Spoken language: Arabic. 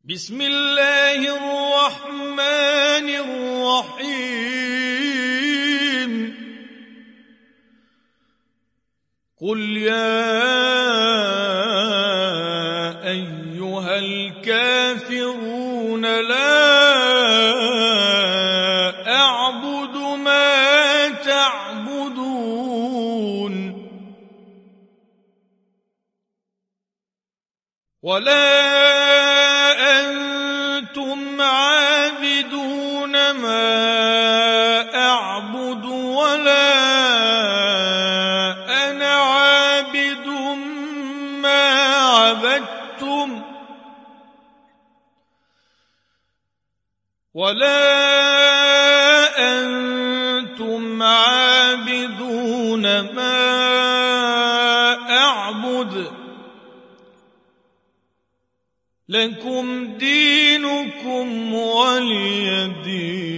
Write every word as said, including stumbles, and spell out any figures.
بسم الله الرحمن الرحيم قل يا أيها الكافرون لا أعبد ما تعبدون ولا أنتم عابدون ما أعبد ولا أنا عابد ما عبدتم ولا أنتم عابدون ما أعبد لكم دينكم ولي دين.